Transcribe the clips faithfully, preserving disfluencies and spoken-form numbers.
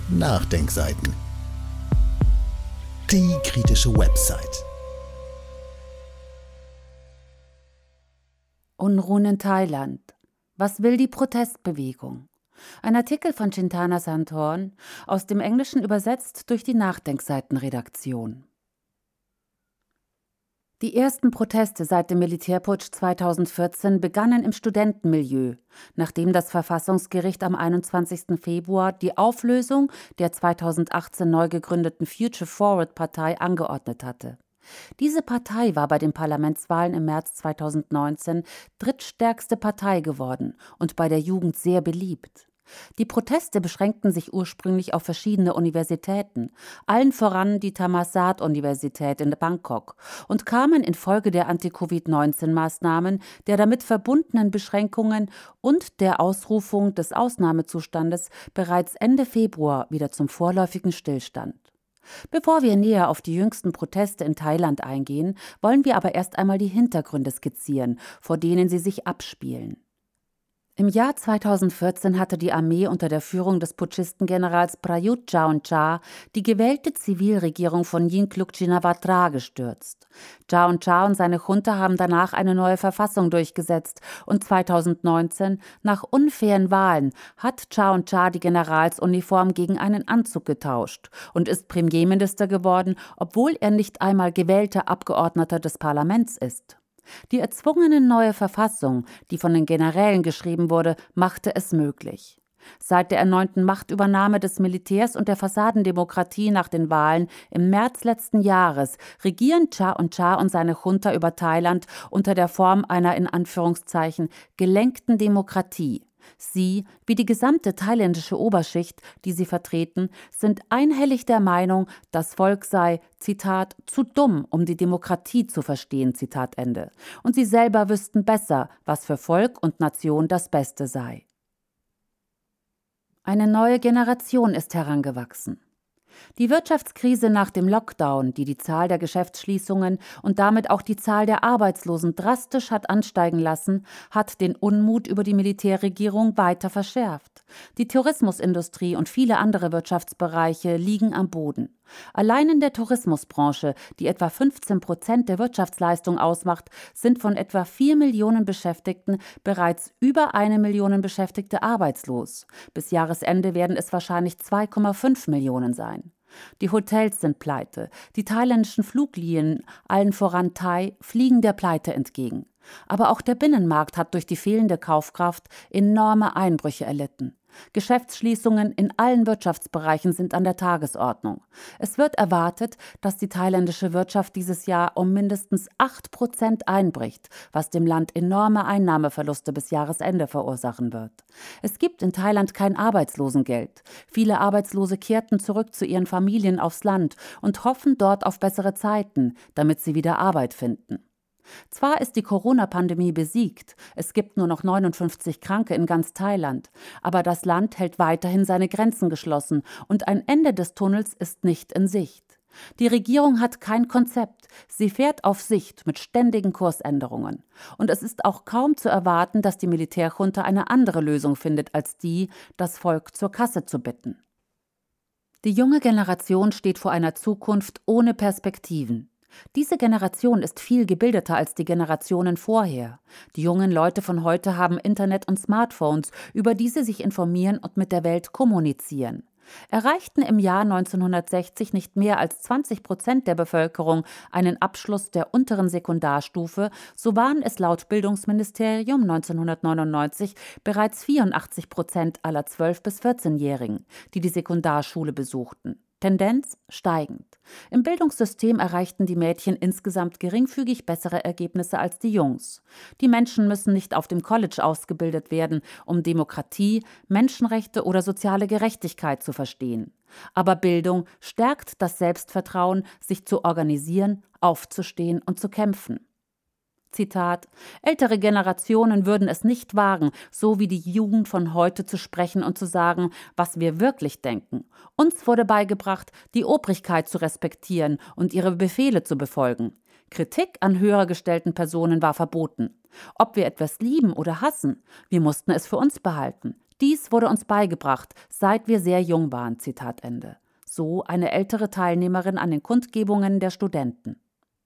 Nachdenkseiten. Die kritische Website. Unruhen in Thailand. Was will die Protestbewegung? Ein Artikel von Chintana Sandhorn, aus dem Englischen übersetzt durch die Nachdenkseitenredaktion. Die ersten Proteste seit dem Militärputsch zweitausendvierzehn begannen im Studentenmilieu, nachdem das Verfassungsgericht am einundzwanzigsten Februar die Auflösung der zweitausendachtzehn neu gegründeten Future Forward Partei angeordnet hatte. Diese Partei war bei den Parlamentswahlen im März zweitausendneunzehn drittstärkste Partei geworden und bei der Jugend sehr beliebt. Die Proteste beschränkten sich ursprünglich auf verschiedene Universitäten, allen voran die Thammasat-Universität in Bangkok, und kamen infolge der Anti-Covid neunzehn Maßnahmen, der damit verbundenen Beschränkungen und der Ausrufung des Ausnahmezustandes bereits Ende Februar wieder zum vorläufigen Stillstand. Bevor wir näher auf die jüngsten Proteste in Thailand eingehen, wollen wir aber erst einmal die Hintergründe skizzieren, vor denen sie sich abspielen. Im Jahr zweitausendvierzehn hatte die Armee unter der Führung des Putschisten-Generals Prayut Chan-o-cha die gewählte Zivilregierung von Yingluck Shinawatra gestürzt. Chan-o-cha und seine Junta haben danach eine neue Verfassung durchgesetzt und zweitausendneunzehn, nach unfairen Wahlen, hat Chan-o-cha die Generalsuniform gegen einen Anzug getauscht und ist Premierminister geworden, obwohl er nicht einmal gewählter Abgeordneter des Parlaments ist. Die erzwungene neue Verfassung, die von den Generälen geschrieben wurde, machte es möglich. Seit der erneuten Machtübernahme des Militärs und der Fassadendemokratie nach den Wahlen im März letzten Jahres regieren Chan-o-cha und seine Junta über Thailand unter der Form einer in Anführungszeichen gelenkten Demokratie. Sie, wie die gesamte thailändische Oberschicht, die sie vertreten, sind einhellig der Meinung, das Volk sei, Zitat, zu dumm, um die Demokratie zu verstehen, Zitat Ende. Und sie selber wüssten besser, was für Volk und Nation das Beste sei. Eine neue Generation ist herangewachsen. Die Wirtschaftskrise nach dem Lockdown, die die Zahl der Geschäftsschließungen und damit auch die Zahl der Arbeitslosen drastisch hat ansteigen lassen, hat den Unmut über die Militärregierung weiter verschärft. Die Tourismusindustrie und viele andere Wirtschaftsbereiche liegen am Boden. Allein in der Tourismusbranche, die etwa fünfzehn Prozent der Wirtschaftsleistung ausmacht, sind von etwa vier Millionen Beschäftigten bereits über eine Million Beschäftigte arbeitslos. Bis Jahresende werden es wahrscheinlich zwei Komma fünf Millionen sein. Die Hotels sind pleite, die thailändischen Fluglinien, allen voran Thai, fliegen der Pleite entgegen. Aber auch der Binnenmarkt hat durch die fehlende Kaufkraft enorme Einbrüche erlitten. Geschäftsschließungen in allen Wirtschaftsbereichen sind an der Tagesordnung. Es wird erwartet, dass die thailändische Wirtschaft dieses Jahr um mindestens acht Prozent einbricht, was dem Land enorme Einnahmeverluste bis Jahresende verursachen wird. Es gibt in Thailand kein Arbeitslosengeld. Viele Arbeitslose kehrten zurück zu ihren Familien aufs Land und hoffen dort auf bessere Zeiten, damit sie wieder Arbeit finden. Zwar ist die Corona-Pandemie besiegt, es gibt nur noch neunundfünfzig Kranke in ganz Thailand, aber das Land hält weiterhin seine Grenzen geschlossen und ein Ende des Tunnels ist nicht in Sicht. Die Regierung hat kein Konzept, sie fährt auf Sicht mit ständigen Kursänderungen. Und es ist auch kaum zu erwarten, dass die Militärjunta eine andere Lösung findet, als die, das Volk zur Kasse zu bitten. Die junge Generation steht vor einer Zukunft ohne Perspektiven. Diese Generation ist viel gebildeter als die Generationen vorher. Die jungen Leute von heute haben Internet und Smartphones, über die sie sich informieren und mit der Welt kommunizieren. Erreichten im Jahr neunzehnhundertsechzig nicht mehr als zwanzig Prozent der Bevölkerung einen Abschluss der unteren Sekundarstufe, so waren es laut Bildungsministerium neunzehnhundertneunundneunzig bereits vierundachtzig Prozent aller zwölf- bis vierzehnjährigen, die die Sekundarschule besuchten. Tendenz steigend. Im Bildungssystem erreichten die Mädchen insgesamt geringfügig bessere Ergebnisse als die Jungs. Die Menschen müssen nicht auf dem College ausgebildet werden, um Demokratie, Menschenrechte oder soziale Gerechtigkeit zu verstehen. Aber Bildung stärkt das Selbstvertrauen, sich zu organisieren, aufzustehen und zu kämpfen. Zitat: Ältere Generationen würden es nicht wagen, so wie die Jugend von heute zu sprechen und zu sagen, was wir wirklich denken. Uns wurde beigebracht, die Obrigkeit zu respektieren und ihre Befehle zu befolgen. Kritik an höher gestellten Personen war verboten. Ob wir etwas lieben oder hassen, wir mussten es für uns behalten. Dies wurde uns beigebracht, seit wir sehr jung waren, Zitat Ende. So eine ältere Teilnehmerin an den Kundgebungen der Studenten.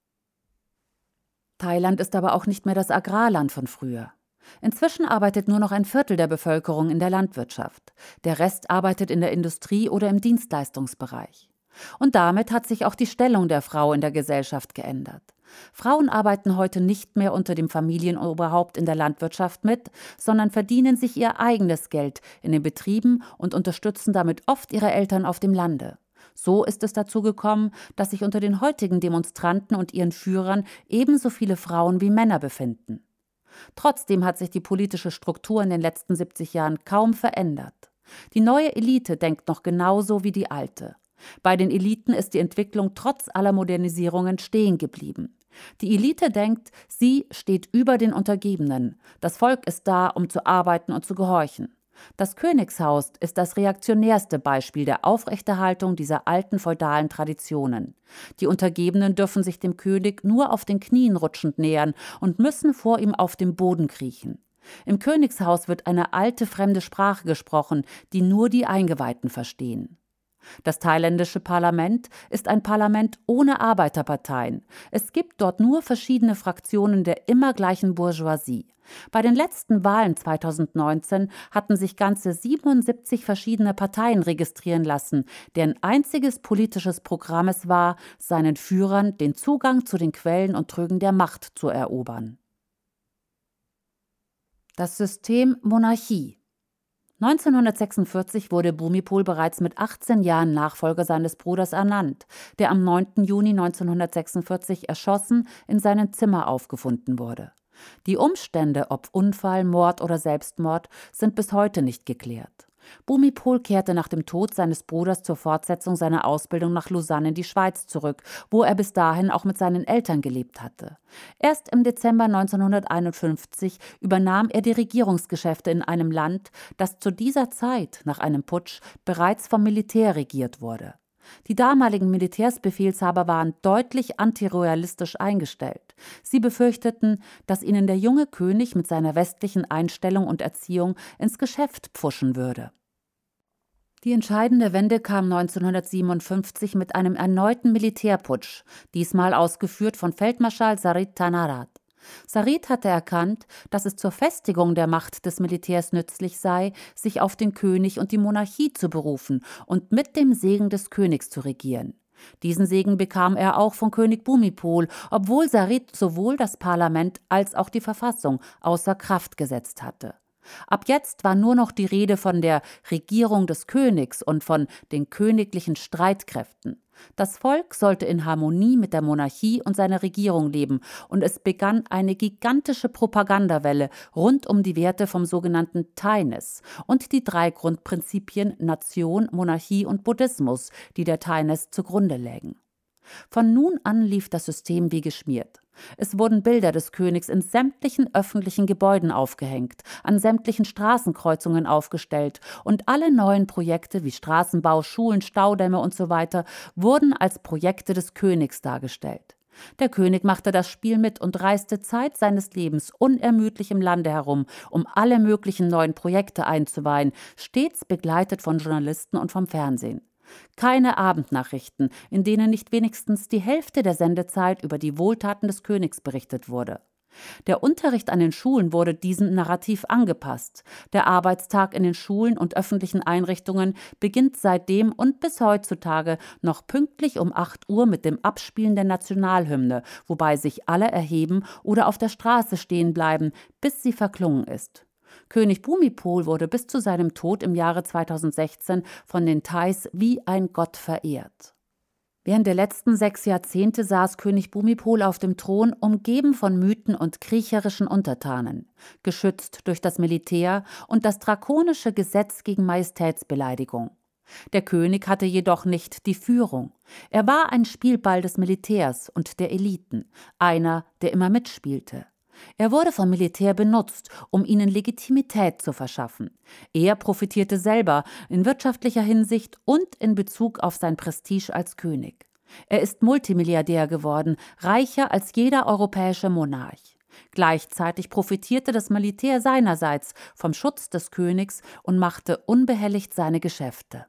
Thailand ist aber auch nicht mehr das Agrarland von früher. Inzwischen arbeitet nur noch ein Viertel der Bevölkerung in der Landwirtschaft. Der Rest arbeitet in der Industrie oder im Dienstleistungsbereich. Und damit hat sich auch die Stellung der Frau in der Gesellschaft geändert. Frauen arbeiten heute nicht mehr unter dem Familienoberhaupt in der Landwirtschaft mit, sondern verdienen sich ihr eigenes Geld in den Betrieben und unterstützen damit oft ihre Eltern auf dem Lande. So ist es dazu gekommen, dass sich unter den heutigen Demonstranten und ihren Führern ebenso viele Frauen wie Männer befinden. Trotzdem hat sich die politische Struktur in den letzten siebzig Jahren kaum verändert. Die neue Elite denkt noch genauso wie die alte. Bei den Eliten ist die Entwicklung trotz aller Modernisierungen stehen geblieben. Die Elite denkt, sie steht über den Untergebenen. Das Volk ist da, um zu arbeiten und zu gehorchen. Das Königshaus ist das reaktionärste Beispiel der Aufrechterhaltung dieser alten feudalen Traditionen. Die Untergebenen dürfen sich dem König nur auf den Knien rutschend nähern und müssen vor ihm auf dem Boden kriechen. Im Königshaus wird eine alte fremde Sprache gesprochen, die nur die Eingeweihten verstehen. Das thailändische Parlament ist ein Parlament ohne Arbeiterparteien. Es gibt dort nur verschiedene Fraktionen der immer gleichen Bourgeoisie. Bei den letzten Wahlen zweitausendneunzehn hatten sich ganze siebenundsiebzig verschiedene Parteien registrieren lassen, deren einziges politisches Programm es war, seinen Führern den Zugang zu den Quellen und Trögen der Macht zu erobern. Das System Monarchie. neunzehnhundertsechsundvierzig wurde Bhumipol bereits mit achtzehn Jahren Nachfolger seines Bruders ernannt, der am neunten Juni neunzehnhundertsechsundvierzig erschossen in seinem Zimmer aufgefunden wurde. Die Umstände, ob Unfall, Mord oder Selbstmord, sind bis heute nicht geklärt. Bhumipol kehrte nach dem Tod seines Bruders zur Fortsetzung seiner Ausbildung nach Lausanne in die Schweiz zurück, wo er bis dahin auch mit seinen Eltern gelebt hatte. Erst im Dezember neunzehnhunderteinundfünfzig übernahm er die Regierungsgeschäfte in einem Land, das zu dieser Zeit, nach einem Putsch, bereits vom Militär regiert wurde. Die damaligen Militärsbefehlshaber waren deutlich antiroyalistisch eingestellt. Sie befürchteten, dass ihnen der junge König mit seiner westlichen Einstellung und Erziehung ins Geschäft pfuschen würde. Die entscheidende Wende kam neunzehnhundertsiebenundfünfzig mit einem erneuten Militärputsch, diesmal ausgeführt von Feldmarschall Sarit Tanarat. Sarit hatte erkannt, dass es zur Festigung der Macht des Militärs nützlich sei, sich auf den König und die Monarchie zu berufen und mit dem Segen des Königs zu regieren. Diesen Segen bekam er auch von König Bhumipol, obwohl Sarit sowohl das Parlament als auch die Verfassung außer Kraft gesetzt hatte. Ab jetzt war nur noch die Rede von der Regierung des Königs und von den königlichen Streitkräften. Das Volk sollte in Harmonie mit der Monarchie und seiner Regierung leben, und es begann eine gigantische Propagandawelle rund um die Werte vom sogenannten Thainis und die drei Grundprinzipien Nation, Monarchie und Buddhismus, die der Thainis zugrunde lägen. Von nun an lief das System wie geschmiert. Es wurden Bilder des Königs in sämtlichen öffentlichen Gebäuden aufgehängt, an sämtlichen Straßenkreuzungen aufgestellt und alle neuen Projekte wie Straßenbau, Schulen, Staudämme usw. wurden als Projekte des Königs dargestellt. Der König machte das Spiel mit und reiste Zeit seines Lebens unermüdlich im Lande herum, um alle möglichen neuen Projekte einzuweihen, stets begleitet von Journalisten und vom Fernsehen. Keine Abendnachrichten, in denen nicht wenigstens die Hälfte der Sendezeit über die Wohltaten des Königs berichtet wurde. Der Unterricht an den Schulen wurde diesem Narrativ angepasst. Der Arbeitstag in den Schulen und öffentlichen Einrichtungen beginnt seitdem und bis heutzutage noch pünktlich um acht Uhr mit dem Abspielen der Nationalhymne, wobei sich alle erheben oder auf der Straße stehen bleiben, bis sie verklungen ist. König Bhumipol wurde bis zu seinem Tod im Jahre zweitausendsechzehn von den Thais wie ein Gott verehrt. Während der letzten sechs Jahrzehnte saß König Bhumipol auf dem Thron, umgeben von Mythen und kriecherischen Untertanen, geschützt durch das Militär und das drakonische Gesetz gegen Majestätsbeleidigung. Der König hatte jedoch nicht die Führung. Er war ein Spielball des Militärs und der Eliten, einer, der immer mitspielte. Er wurde vom Militär benutzt, um ihnen Legitimität zu verschaffen. Er profitierte selber in wirtschaftlicher Hinsicht und in Bezug auf sein Prestige als König. Er ist Multimilliardär geworden, reicher als jeder europäische Monarch. Gleichzeitig profitierte das Militär seinerseits vom Schutz des Königs und machte unbehelligt seine Geschäfte.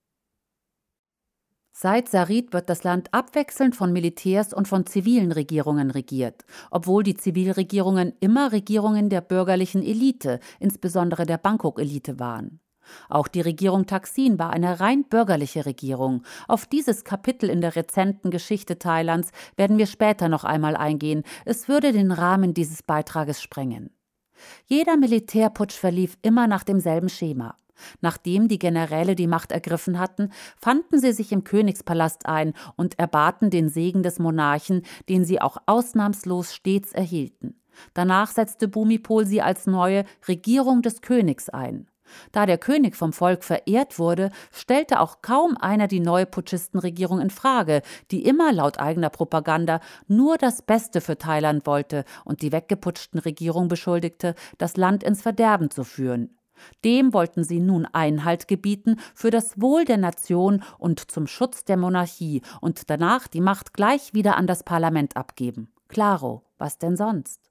Seit Sarid wird das Land abwechselnd von Militärs und von zivilen Regierungen regiert, obwohl die Zivilregierungen immer Regierungen der bürgerlichen Elite, insbesondere der Bangkok-Elite waren. Auch die Regierung Thaksin war eine rein bürgerliche Regierung. Auf dieses Kapitel in der rezenten Geschichte Thailands werden wir später noch einmal eingehen. Es würde den Rahmen dieses Beitrages sprengen. Jeder Militärputsch verlief immer nach demselben Schema. Nachdem die Generäle die Macht ergriffen hatten, fanden sie sich im Königspalast ein und erbaten den Segen des Monarchen, den sie auch ausnahmslos stets erhielten. Danach setzte Bhumipol sie als neue Regierung des Königs ein. Da der König vom Volk verehrt wurde, stellte auch kaum einer die neue Putschistenregierung in Frage, die immer laut eigener Propaganda nur das Beste für Thailand wollte und die weggeputschten Regierung beschuldigte, das Land ins Verderben zu führen. Dem wollten sie nun Einhalt gebieten für das Wohl der Nation und zum Schutz der Monarchie und danach die Macht gleich wieder an das Parlament abgeben. Klaro, was denn sonst?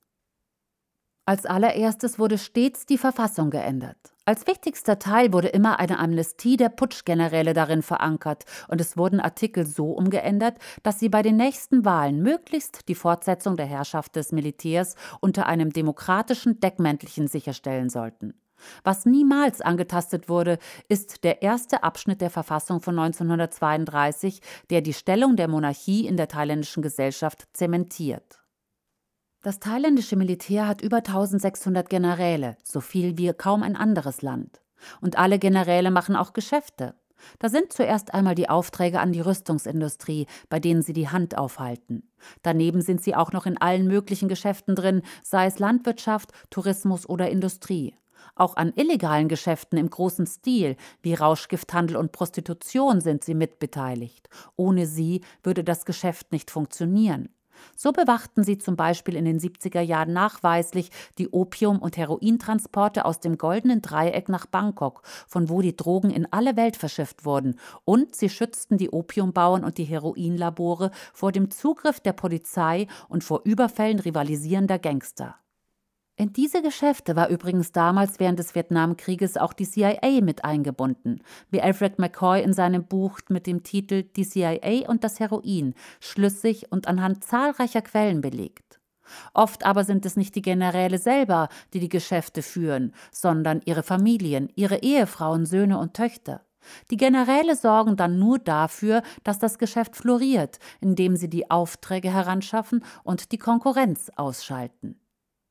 Als allererstes wurde stets die Verfassung geändert. Als wichtigster Teil wurde immer eine Amnestie der Putschgeneräle darin verankert und es wurden Artikel so umgeändert, dass sie bei den nächsten Wahlen möglichst die Fortsetzung der Herrschaft des Militärs unter einem demokratischen Deckmäntelchen sicherstellen sollten. Was niemals angetastet wurde, ist der erste Abschnitt der Verfassung von neunzehnhundertzweiunddreißig, der die Stellung der Monarchie in der thailändischen Gesellschaft zementiert. Das thailändische Militär hat über eintausendsechshundert Generäle, so viel wie kaum ein anderes Land. Und alle Generäle machen auch Geschäfte. Da sind zuerst einmal die Aufträge an die Rüstungsindustrie, bei denen sie die Hand aufhalten. Daneben sind sie auch noch in allen möglichen Geschäften drin, sei es Landwirtschaft, Tourismus oder Industrie. Auch an illegalen Geschäften im großen Stil, wie Rauschgifthandel und Prostitution, sind sie mitbeteiligt. Ohne sie würde das Geschäft nicht funktionieren. So bewachten sie zum Beispiel in den siebziger Jahren nachweislich die Opium- und Herointransporte aus dem Goldenen Dreieck nach Bangkok, von wo die Drogen in alle Welt verschifft wurden. Und sie schützten die Opiumbauern und die Heroinlabore vor dem Zugriff der Polizei und vor Überfällen rivalisierender Gangster. In diese Geschäfte war übrigens damals während des Vietnamkrieges auch die C I A mit eingebunden, wie Alfred McCoy in seinem Buch mit dem Titel »Die C I A und das Heroin« schlüssig und anhand zahlreicher Quellen belegt. Oft aber sind es nicht die Generäle selber, die die Geschäfte führen, sondern ihre Familien, ihre Ehefrauen, Söhne und Töchter. Die Generäle sorgen dann nur dafür, dass das Geschäft floriert, indem sie die Aufträge heranschaffen und die Konkurrenz ausschalten.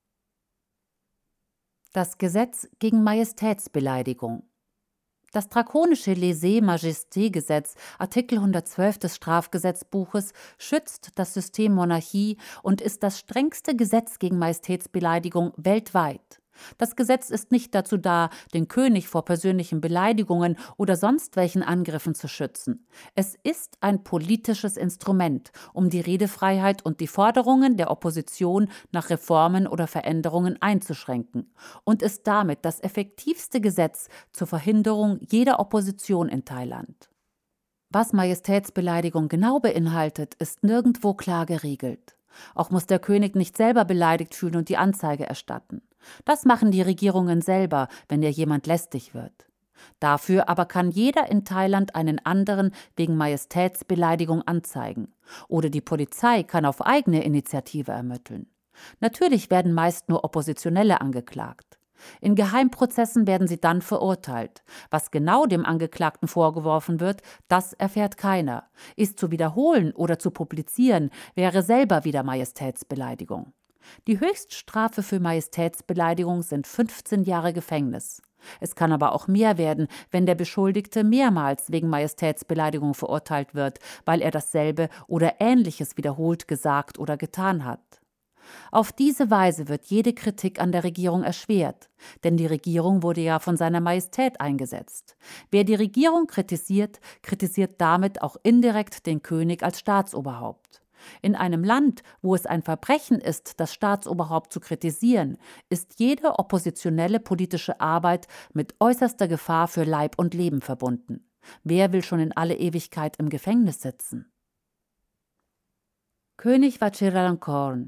Das Gesetz gegen Majestätsbeleidigung. Das drakonische Lèse-Majesté-Gesetz, Artikel hundertzwölf des Strafgesetzbuches, schützt das System Monarchie und ist das strengste Gesetz gegen Majestätsbeleidigung weltweit. Das Gesetz ist nicht dazu da, den König vor persönlichen Beleidigungen oder sonst welchen Angriffen zu schützen. Es ist ein politisches Instrument, um die Redefreiheit und die Forderungen der Opposition nach Reformen oder Veränderungen einzuschränken und ist damit das effektivste Gesetz zur Verhinderung jeder Opposition in Thailand. Was Majestätsbeleidigung genau beinhaltet, ist nirgendwo klar geregelt. Auch muss der König nicht selber beleidigt fühlen und die Anzeige erstatten. Das machen die Regierungen selber, wenn ihr jemand lästig wird. Dafür aber kann jeder in Thailand einen anderen wegen Majestätsbeleidigung anzeigen. Oder die Polizei kann auf eigene Initiative ermitteln. Natürlich werden meist nur Oppositionelle angeklagt. In Geheimprozessen werden sie dann verurteilt. Was genau dem Angeklagten vorgeworfen wird, das erfährt keiner. Ist zu wiederholen oder zu publizieren, wäre selber wieder Majestätsbeleidigung. Die Höchststrafe für Majestätsbeleidigung sind fünfzehn Jahre Gefängnis. Es kann aber auch mehr werden, wenn der Beschuldigte mehrmals wegen Majestätsbeleidigung verurteilt wird, weil er dasselbe oder Ähnliches wiederholt gesagt oder getan hat. Auf diese Weise wird jede Kritik an der Regierung erschwert, denn die Regierung wurde ja von seiner Majestät eingesetzt. Wer die Regierung kritisiert, kritisiert damit auch indirekt den König als Staatsoberhaupt. In einem Land, wo es ein Verbrechen ist, das Staatsoberhaupt zu kritisieren, ist jede oppositionelle politische Arbeit mit äußerster Gefahr für Leib und Leben verbunden. Wer will schon in alle Ewigkeit im Gefängnis sitzen? König Vajiralongkorn.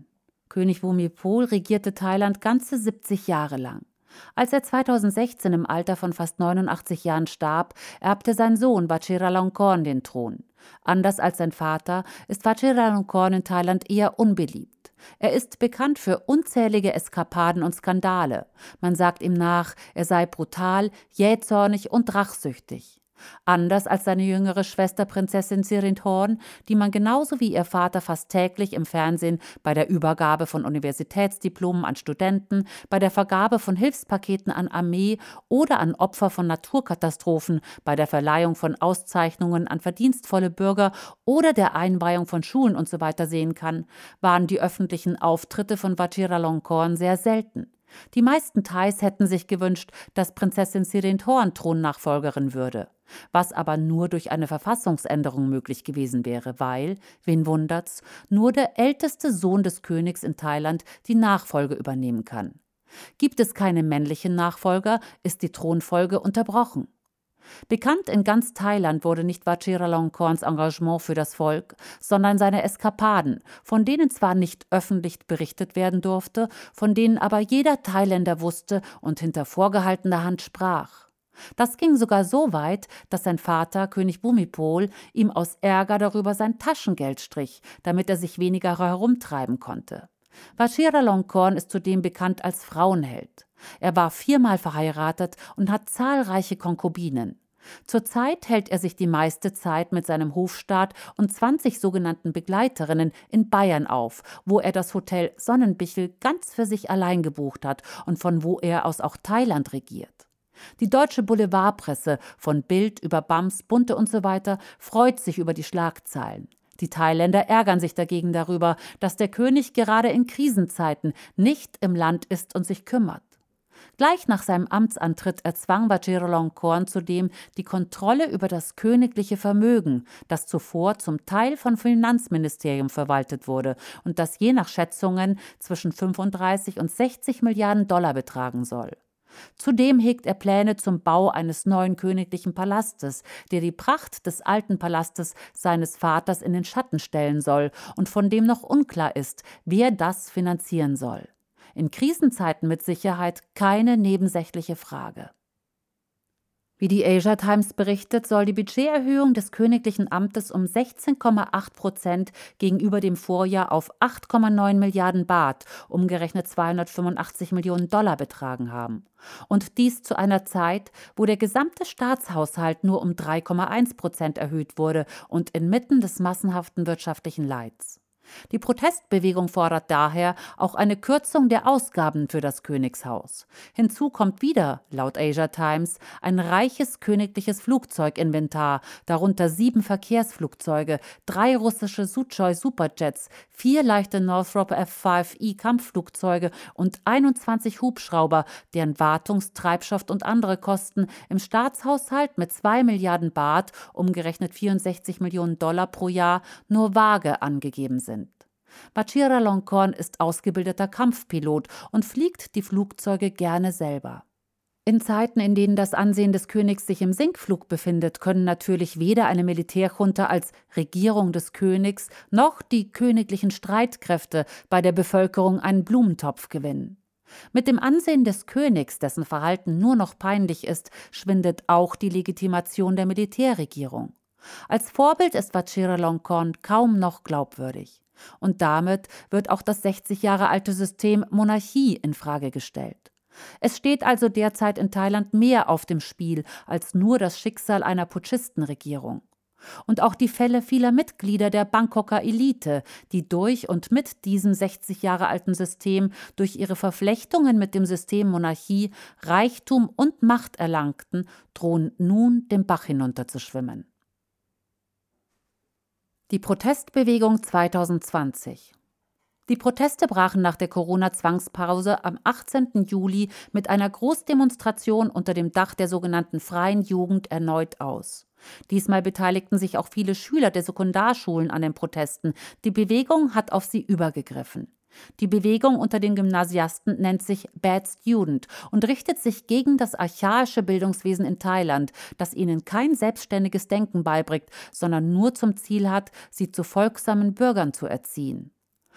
König Bhumipol regierte Thailand ganze siebzig Jahre lang. Als er zweitausendsechzehn im Alter von fast neunundachtzig Jahren starb, erbte sein Sohn Vajiralongkorn den Thron. Anders als sein Vater ist Vajiralongkorn in Thailand eher unbeliebt. Er ist bekannt für unzählige Eskapaden und Skandale. Man sagt ihm nach, er sei brutal, jähzornig und rachsüchtig. Anders als seine jüngere Schwester Prinzessin Sirindhorn, die man genauso wie ihr Vater fast täglich im Fernsehen bei der Übergabe von Universitätsdiplomen an Studenten, bei der Vergabe von Hilfspaketen an Armee oder an Opfer von Naturkatastrophen, bei der Verleihung von Auszeichnungen an verdienstvolle Bürger oder der Einweihung von Schulen usw. sehen kann, waren die öffentlichen Auftritte von Vajiralongkorn sehr selten. Die meisten Thais hätten sich gewünscht, dass Prinzessin Sirindhorn Thronnachfolgerin würde, was aber nur durch eine Verfassungsänderung möglich gewesen wäre, weil, wen wundert's, nur der älteste Sohn des Königs in Thailand die Nachfolge übernehmen kann. Gibt es keine männlichen Nachfolger, ist die Thronfolge unterbrochen. Bekannt in ganz Thailand wurde nicht Vajiralongkorns Engagement für das Volk, sondern seine Eskapaden, von denen zwar nicht öffentlich berichtet werden durfte, von denen aber jeder Thailänder wusste und hinter vorgehaltener Hand sprach. Das ging sogar so weit, dass sein Vater, König Bhumipol, ihm aus Ärger darüber sein Taschengeld strich, damit er sich weniger herumtreiben konnte. Vajiralongkorn ist zudem bekannt als Frauenheld. Er war viermal verheiratet und hat zahlreiche Konkubinen. Zurzeit hält er sich die meiste Zeit mit seinem Hofstaat und zwanzig sogenannten Begleiterinnen in Bayern auf, wo er das Hotel Sonnenbichel ganz für sich allein gebucht hat und von wo er aus auch Thailand regiert. Die deutsche Boulevardpresse, von Bild über Bams, Bunte usw., freut sich über die Schlagzeilen. Die Thailänder ärgern sich dagegen darüber, dass der König gerade in Krisenzeiten nicht im Land ist und sich kümmert. Gleich nach seinem Amtsantritt erzwang Vajiralongkorn zudem die Kontrolle über das königliche Vermögen, das zuvor zum Teil vom Finanzministerium verwaltet wurde und das je nach Schätzungen zwischen fünfunddreißig und sechzig Milliarden Dollar betragen soll. Zudem hegt er Pläne zum Bau eines neuen königlichen Palastes, der die Pracht des alten Palastes seines Vaters in den Schatten stellen soll und von dem noch unklar ist, wer das finanzieren soll. In Krisenzeiten mit Sicherheit keine nebensächliche Frage. Wie die Asia Times berichtet, soll die Budgeterhöhung des königlichen Amtes um sechzehn Komma acht Prozent gegenüber dem Vorjahr auf acht Komma neun Milliarden Baht, umgerechnet zweihundertfünfundachtzig Millionen Dollar betragen haben. Und dies zu einer Zeit, wo der gesamte Staatshaushalt nur um drei Komma eins Prozent erhöht wurde und inmitten des massenhaften wirtschaftlichen Leids. Die Protestbewegung fordert daher auch eine Kürzung der Ausgaben für das Königshaus. Hinzu kommt wieder, laut Asia Times, ein reiches königliches Flugzeuginventar, darunter sieben Verkehrsflugzeuge, drei russische Suchoi Superjets, vier leichte Northrop F fünf I Kampfflugzeuge und einundzwanzig Hubschrauber, deren Wartungs-, Treibstoff und andere Kosten im Staatshaushalt mit zwei Milliarden Baht, umgerechnet vierundsechzig Millionen Dollar pro Jahr, nur vage angegeben sind. Vajiralongkorn ist ausgebildeter Kampfpilot und fliegt die Flugzeuge gerne selber. In Zeiten, in denen das Ansehen des Königs sich im Sinkflug befindet, können natürlich weder eine Militärjunta als Regierung des Königs noch die königlichen Streitkräfte bei der Bevölkerung einen Blumentopf gewinnen. Mit dem Ansehen des Königs, dessen Verhalten nur noch peinlich ist, schwindet auch die Legitimation der Militärregierung. Als Vorbild ist Vajiralongkorn kaum noch glaubwürdig. Und damit wird auch das sechzig Jahre alte System Monarchie in Frage gestellt. Es steht also derzeit in Thailand mehr auf dem Spiel als nur das Schicksal einer Putschistenregierung. Und auch die Fälle vieler Mitglieder der Bangkoker Elite, die durch und mit diesem sechzig Jahre alten System durch ihre Verflechtungen mit dem System Monarchie Reichtum und Macht erlangten, drohen nun den Bach hinunterzuschwimmen. Die Protestbewegung zweitausendzwanzig. Die Proteste brachen nach der Corona-Zwangspause am achtzehnten Juli mit einer Großdemonstration unter dem Dach der sogenannten Freien Jugend erneut aus. Diesmal beteiligten sich auch viele Schüler der Sekundarschulen an den Protesten. Die Bewegung hat auf sie übergegriffen. Die Bewegung unter den Gymnasiasten nennt sich Bad Student und richtet sich gegen das archaische Bildungswesen in Thailand, das ihnen kein selbstständiges Denken beibringt, sondern nur zum Ziel hat, sie zu folgsamen Bürgern zu erziehen.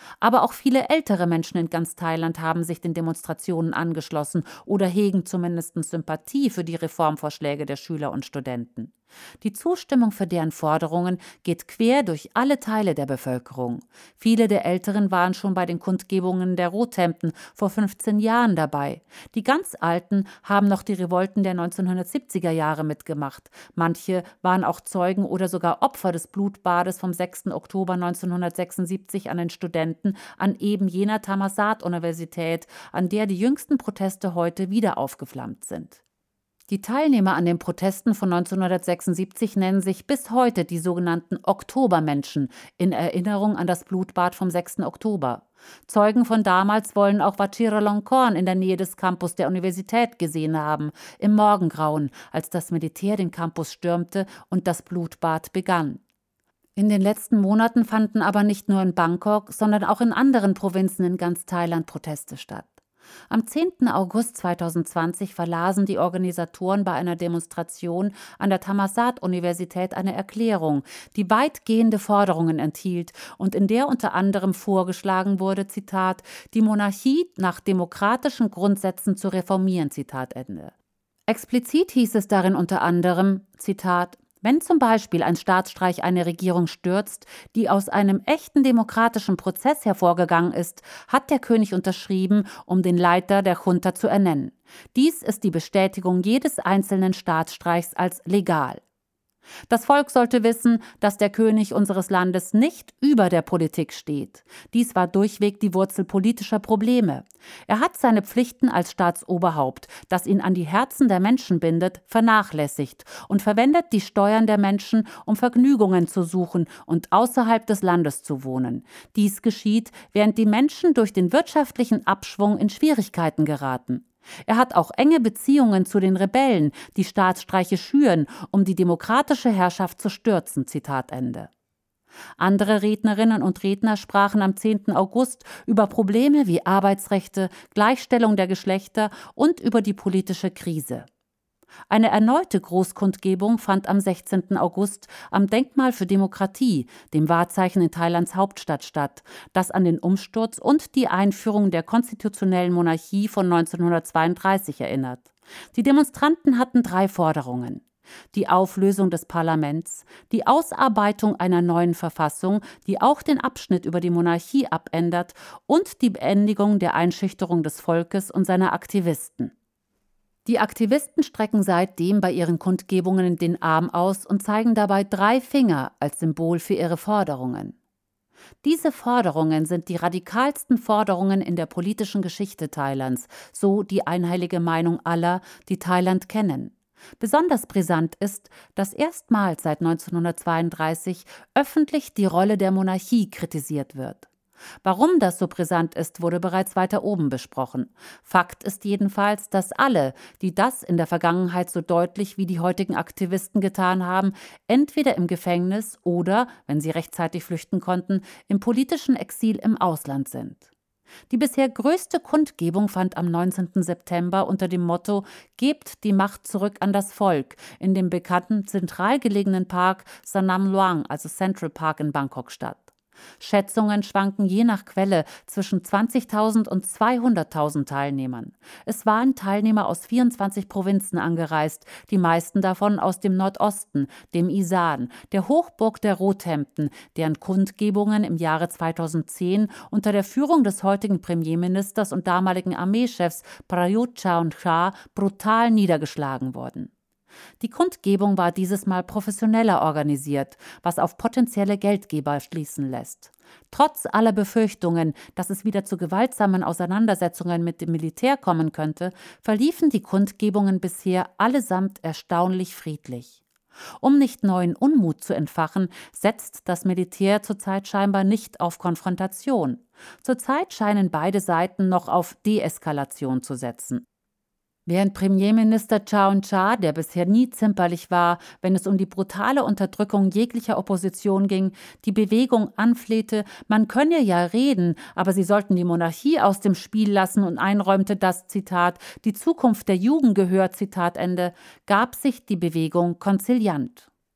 Aber auch viele ältere Menschen in ganz Thailand haben sich den Demonstrationen angeschlossen oder hegen zumindest Sympathie für die Reformvorschläge der Schüler und Studenten. Die Zustimmung für deren Forderungen geht quer durch alle Teile der Bevölkerung. Viele der Älteren waren schon bei den Kundgebungen der Rothemden vor fünfzehn Jahren dabei. Die ganz Alten haben noch die Revolten der neunzehnhundertsiebziger Jahre mitgemacht. Manche waren auch Zeugen oder sogar Opfer des Blutbades vom sechsten Oktober neunzehnhundertsechsundsiebzig an den Studenten an eben jener Thammasat-Universität, an der die jüngsten Proteste heute wieder aufgeflammt sind. Die Teilnehmer an den Protesten von neunzehnhundertsechsundsiebzig nennen sich bis heute die sogenannten Oktobermenschen in Erinnerung an das Blutbad vom sechsten Oktober. Zeugen von damals wollen auch Vajiralongkorn in der Nähe des Campus der Universität gesehen haben, im Morgengrauen, als das Militär den Campus stürmte und das Blutbad begann. In den letzten Monaten fanden aber nicht nur in Bangkok, sondern auch in anderen Provinzen in ganz Thailand Proteste statt. Am zehnten August zweitausendzwanzig verlasen die Organisatoren bei einer Demonstration an der Thammasat-Universität eine Erklärung, die weitgehende Forderungen enthielt und in der unter anderem vorgeschlagen wurde, Zitat, die Monarchie nach demokratischen Grundsätzen zu reformieren, Zitat Ende. Explizit hieß es darin unter anderem, Zitat, wenn zum Beispiel ein Staatsstreich eine Regierung stürzt, die aus einem echten demokratischen Prozess hervorgegangen ist, hat der König unterschrieben, um den Leiter der Junta zu ernennen. Dies ist die Bestätigung jedes einzelnen Staatsstreichs als legal. Das Volk sollte wissen, dass der König unseres Landes nicht über der Politik steht. Dies war durchweg die Wurzel politischer Probleme. Er hat seine Pflichten als Staatsoberhaupt, das ihn an die Herzen der Menschen bindet, vernachlässigt und verwendet die Steuern der Menschen, um Vergnügungen zu suchen und außerhalb des Landes zu wohnen. Dies geschieht, während die Menschen durch den wirtschaftlichen Abschwung in Schwierigkeiten geraten. Er hat auch enge Beziehungen zu den Rebellen, die Staatsstreiche schüren, um die demokratische Herrschaft zu stürzen. Zitat Ende. Andere Rednerinnen und Redner sprachen am zehnten August über Probleme wie Arbeitsrechte, Gleichstellung der Geschlechter und über die politische Krise. Eine erneute Großkundgebung fand am sechzehnten August am Denkmal für Demokratie, dem Wahrzeichen in Thailands Hauptstadt, statt, das an den Umsturz und die Einführung der konstitutionellen Monarchie von neunzehnhundertzweiunddreißig erinnert. Die Demonstranten hatten drei Forderungen: die Auflösung des Parlaments, die Ausarbeitung einer neuen Verfassung, die auch den Abschnitt über die Monarchie abändert, und die Beendigung der Einschüchterung des Volkes und seiner Aktivisten. Die Aktivisten strecken seitdem bei ihren Kundgebungen den Arm aus und zeigen dabei drei Finger als Symbol für ihre Forderungen. Diese Forderungen sind die radikalsten Forderungen in der politischen Geschichte Thailands, so die einhellige Meinung aller, die Thailand kennen. Besonders brisant ist, dass erstmals seit neunzehnhundertzweiunddreißig öffentlich die Rolle der Monarchie kritisiert wird. Warum das so brisant ist, wurde bereits weiter oben besprochen. Fakt ist jedenfalls, dass alle, die das in der Vergangenheit so deutlich wie die heutigen Aktivisten getan haben, entweder im Gefängnis oder, wenn sie rechtzeitig flüchten konnten, im politischen Exil im Ausland sind. Die bisher größte Kundgebung fand am neunzehnten September unter dem Motto »Gebt die Macht zurück an das Volk« in dem bekannten zentral gelegenen Park Sanam Luang, also Central Park in Bangkok, statt. Schätzungen schwanken je nach Quelle zwischen zwanzigtausend und zweihunderttausend Teilnehmern. Es waren Teilnehmer aus vierundzwanzig Provinzen angereist, die meisten davon aus dem Nordosten, dem Isan, der Hochburg der Rothemden, deren Kundgebungen im Jahre zweitausendzehn unter der Führung des heutigen Premierministers und damaligen Armeechefs Prayut Chan-o-cha brutal niedergeschlagen wurden. Die Kundgebung war dieses Mal professioneller organisiert, was auf potenzielle Geldgeber schließen lässt. Trotz aller Befürchtungen, dass es wieder zu gewaltsamen Auseinandersetzungen mit dem Militär kommen könnte, verliefen die Kundgebungen bisher allesamt erstaunlich friedlich. Um nicht neuen Unmut zu entfachen, setzt das Militär zurzeit scheinbar nicht auf Konfrontation. Zurzeit scheinen beide Seiten noch auf Deeskalation zu setzen. Während Premierminister Chaon-cha, der bisher nie zimperlich war, wenn es um die brutale Unterdrückung jeglicher Opposition ging, die Bewegung anflehte, man könne ja reden, aber sie sollten die Monarchie aus dem Spiel lassen und einräumte, dass, Zitat, die Zukunft der Jugend gehört, Zitat Ende, gab sich die Bewegung konziliant.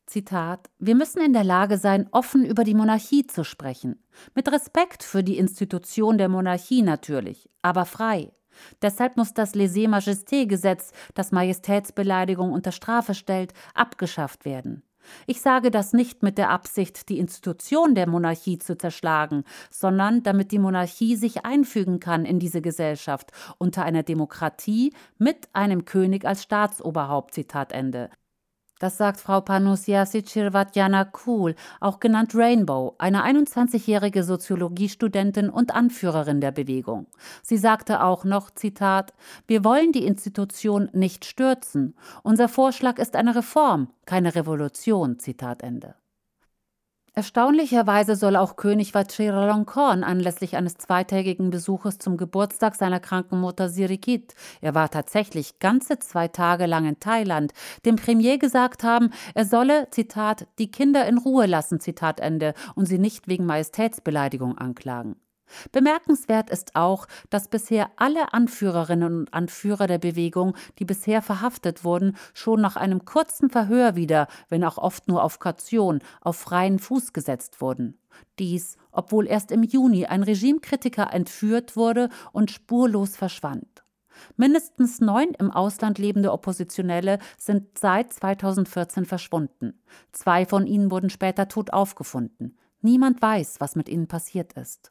Zitat: Wir müssen in der Lage sein, offen über die Monarchie zu sprechen. Mit Respekt für die Institution der Monarchie natürlich, aber frei. Deshalb muss das Lèse-Majesté-Gesetz, das Majestätsbeleidigung unter Strafe stellt, abgeschafft werden. Ich sage das nicht mit der Absicht, die Institution der Monarchie zu zerschlagen, sondern damit die Monarchie sich einfügen kann in diese Gesellschaft unter einer Demokratie mit einem König als Staatsoberhaupt. Zitat Ende. Das sagt Frau Panusia Sicirvatjana-Kul, auch genannt Rainbow, eine einundzwanzigjährige Soziologiestudentin und Anführerin der Bewegung. Sie sagte auch noch, Zitat: Wir wollen die Institution nicht stürzen. Unser Vorschlag ist eine Reform, keine Revolution. Zitat Ende. Erstaunlicherweise soll auch König Vajiralongkorn anlässlich eines zweitägigen Besuches zum Geburtstag seiner kranken Mutter Sirikit, er war tatsächlich ganze zwei Tage lang in Thailand, dem Premier gesagt haben, er solle, Zitat, die Kinder in Ruhe lassen, Zitat Ende, und sie nicht wegen Majestätsbeleidigung anklagen. Bemerkenswert ist auch, dass bisher alle Anführerinnen und Anführer der Bewegung, die bisher verhaftet wurden, schon nach einem kurzen Verhör wieder, wenn auch oft nur auf Kaution, auf freien Fuß gesetzt wurden. Dies, obwohl erst im Juni ein Regimekritiker entführt wurde und spurlos verschwand. Mindestens neun im Ausland lebende Oppositionelle sind seit zweitausendvierzehn verschwunden. Zwei von ihnen wurden später tot aufgefunden. Niemand weiß, was mit ihnen passiert ist.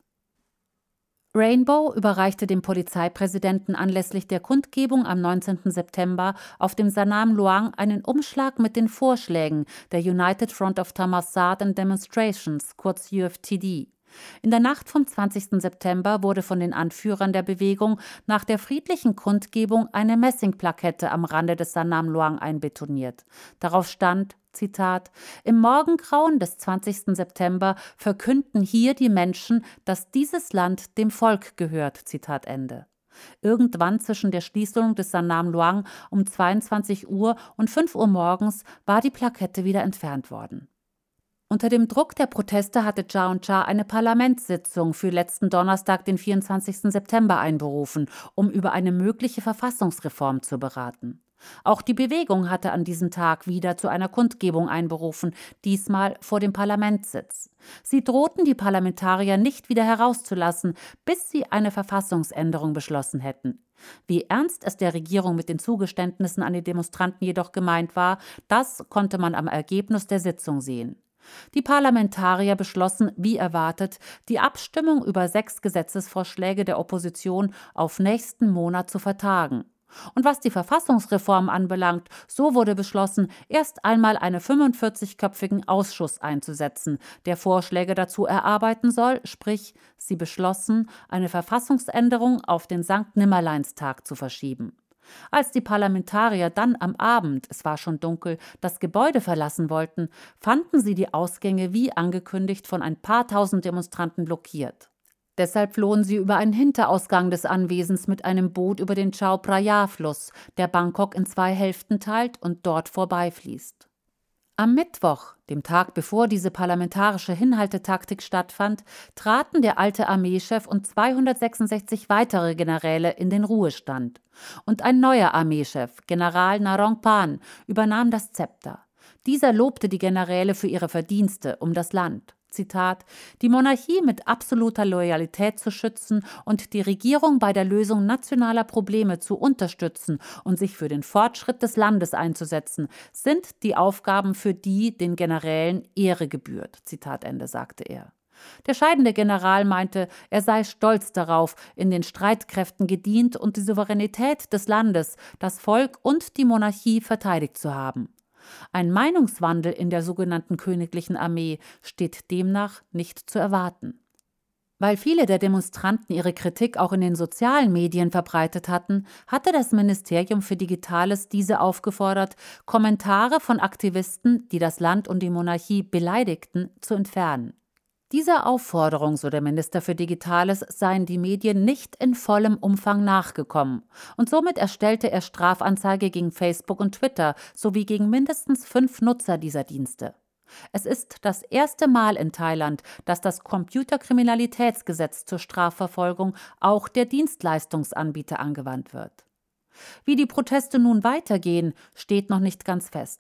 Rainbow überreichte dem Polizeipräsidenten anlässlich der Kundgebung am neunzehnten September auf dem Sanam Luang einen Umschlag mit den Vorschlägen der United Front of Thammasat and Demonstrations, kurz U F T D. In der Nacht vom zwanzigsten September wurde von den Anführern der Bewegung nach der friedlichen Kundgebung eine Messingplakette am Rande des Sanam Luang einbetoniert. Darauf stand, Zitat: Im Morgengrauen des zwanzigsten September verkünden hier die Menschen, dass dieses Land dem Volk gehört. Zitat Ende. Irgendwann zwischen der Schließung des Sanam Luang um zweiundzwanzig Uhr und fünf Uhr morgens war die Plakette wieder entfernt worden. Unter dem Druck der Proteste hatte Chaoyang eine Parlamentssitzung für letzten Donnerstag, den vierundzwanzigsten September, einberufen, um über eine mögliche Verfassungsreform zu beraten. Auch die Bewegung hatte an diesem Tag wieder zu einer Kundgebung einberufen, diesmal vor dem Parlamentssitz. Sie drohten, die Parlamentarier nicht wieder herauszulassen, bis sie eine Verfassungsänderung beschlossen hätten. Wie ernst es der Regierung mit den Zugeständnissen an die Demonstranten jedoch gemeint war, das konnte man am Ergebnis der Sitzung sehen. Die Parlamentarier beschlossen, wie erwartet, die Abstimmung über sechs Gesetzesvorschläge der Opposition auf nächsten Monat zu vertagen. Und was die Verfassungsreform anbelangt, so wurde beschlossen, erst einmal einen fünfundvierzigköpfigen Ausschuss einzusetzen, der Vorschläge dazu erarbeiten soll, sprich, sie beschlossen, eine Verfassungsänderung auf den Sankt-Nimmerleins-Tag zu verschieben. Als die Parlamentarier dann am Abend, es war schon dunkel, das Gebäude verlassen wollten, fanden sie die Ausgänge wie angekündigt von ein paar tausend Demonstranten blockiert. Deshalb flohen sie über einen Hinterausgang des Anwesens mit einem Boot über den Chao Phraya-Fluss, der Bangkok in zwei Hälften teilt und dort vorbeifließt. Am Mittwoch, dem Tag bevor diese parlamentarische Hinhaltetaktik stattfand, traten der alte Armeechef und zweihundertsechsundsechzig weitere Generäle in den Ruhestand. Und ein neuer Armeechef, General Narongpan, übernahm das Zepter. Dieser lobte die Generäle für ihre Verdienste um das Land. Zitat: Die Monarchie mit absoluter Loyalität zu schützen und die Regierung bei der Lösung nationaler Probleme zu unterstützen und sich für den Fortschritt des Landes einzusetzen, sind die Aufgaben, für die den Generälen Ehre gebührt. Zitat Ende, sagte er. Der scheidende General meinte, er sei stolz darauf, in den Streitkräften gedient und die Souveränität des Landes, das Volk und die Monarchie verteidigt zu haben. Ein Meinungswandel in der sogenannten königlichen Armee steht demnach nicht zu erwarten. Weil viele der Demonstranten ihre Kritik auch in den sozialen Medien verbreitet hatten, hatte das Ministerium für Digitales diese aufgefordert, Kommentare von Aktivisten, die das Land und die Monarchie beleidigten, zu entfernen. Dieser Aufforderung, so der Minister für Digitales, seien die Medien nicht in vollem Umfang nachgekommen. Und somit erstellte er Strafanzeige gegen Facebook und Twitter sowie gegen mindestens fünf Nutzer dieser Dienste. Es ist das erste Mal in Thailand, dass das Computerkriminalitätsgesetz zur Strafverfolgung auch der Dienstleistungsanbieter angewandt wird. Wie die Proteste nun weitergehen, steht noch nicht ganz fest.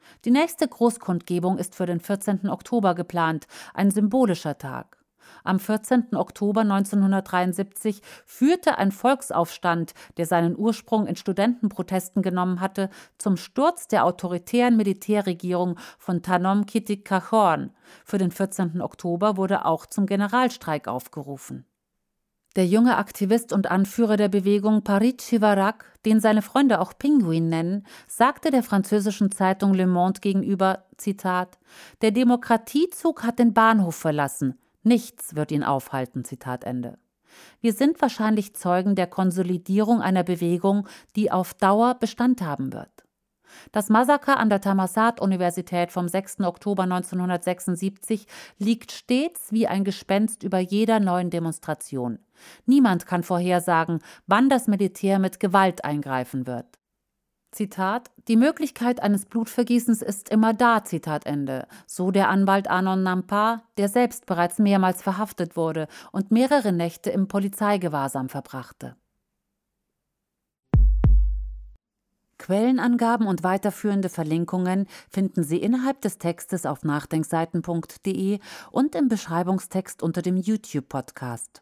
Die nächste Großkundgebung ist für den vierzehnten Oktober geplant, ein symbolischer Tag. Am vierzehnten Oktober neunzehnhundertdreiundsiebzig führte ein Volksaufstand, der seinen Ursprung in Studentenprotesten genommen hatte, zum Sturz der autoritären Militärregierung von Thanom Kitik Khachorn. Für den vierzehnten Oktober wurde auch zum Generalstreik aufgerufen. Der junge Aktivist und Anführer der Bewegung Parit Chivarak, den seine Freunde auch Pinguin nennen, sagte der französischen Zeitung Le Monde gegenüber, Zitat, »Der Demokratiezug hat den Bahnhof verlassen. Nichts wird ihn aufhalten«, Zitat Ende. Wir sind wahrscheinlich Zeugen der Konsolidierung einer Bewegung, die auf Dauer Bestand haben wird. Das Massaker an der Thammasat-Universität vom sechsten Oktober neunzehnhundertsechsundsiebzig liegt stets wie ein Gespenst über jeder neuen Demonstration. Niemand kann vorhersagen, wann das Militär mit Gewalt eingreifen wird. Zitat, »Die Möglichkeit eines Blutvergießens ist immer da«, Zitat Ende, so der Anwalt Anon Nampa, der selbst bereits mehrmals verhaftet wurde und mehrere Nächte im Polizeigewahrsam verbrachte. Quellenangaben und weiterführende Verlinkungen finden Sie innerhalb des Textes auf nachdenkseiten punkt de und im Beschreibungstext unter dem YouTube-Podcast.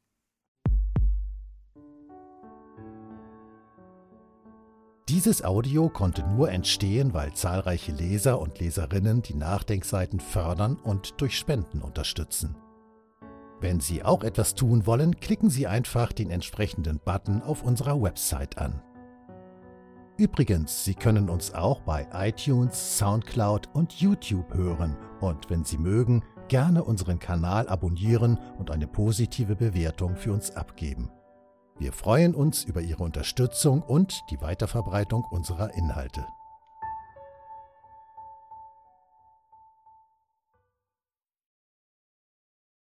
Dieses Audio konnte nur entstehen, weil zahlreiche Leser und Leserinnen die Nachdenkseiten fördern und durch Spenden unterstützen. Wenn Sie auch etwas tun wollen, klicken Sie einfach den entsprechenden Button auf unserer Website an. Übrigens, Sie können uns auch bei iTunes, Soundcloud und YouTube hören und wenn Sie mögen, gerne unseren Kanal abonnieren und eine positive Bewertung für uns abgeben. Wir freuen uns über Ihre Unterstützung und die Weiterverbreitung unserer Inhalte.